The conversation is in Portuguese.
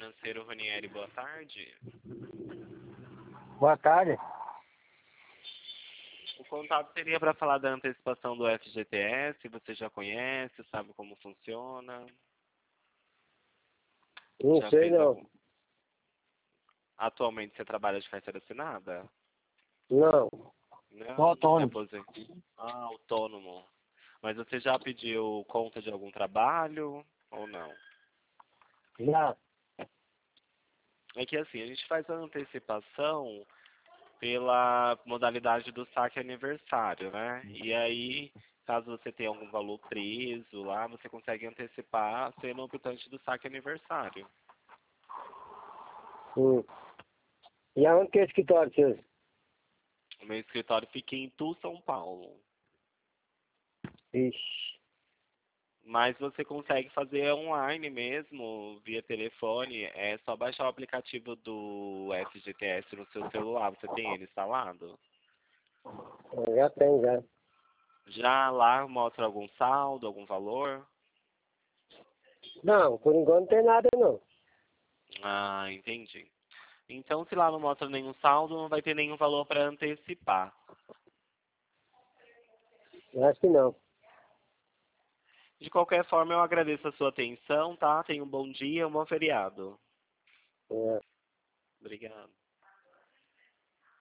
Financeiro Ranieri, boa tarde. Boa tarde. O contato seria para falar da antecipação do FGTS, você já conhece, sabe como funciona? Não Já sei fez não. algum... Atualmente você trabalha de carteira assinada? Não. Não, Sou autônomo. Autônomo. Mas você já pediu conta de algum trabalho ou não? Já. É que assim, a gente faz a antecipação pela modalidade do saque aniversário, né? E aí, caso você tenha algum valor preso lá, você consegue antecipar sendo optante do saque aniversário. E aonde que é o escritório, senhor? O meu escritório fica em Itu, São Paulo. Ixi. Mas você consegue fazer online mesmo, via telefone. É só baixar o aplicativo do FGTS no seu celular. Você tem ele instalado? Já tem, já. Já lá mostra algum saldo, algum valor? Não, por enquanto não tem nada não. Ah, entendi. Então, se lá não mostra nenhum saldo, não vai ter nenhum valor para antecipar. Acho que não. De qualquer forma, eu agradeço a sua atenção, tá? Tenha um bom dia, um bom feriado. É. Obrigado.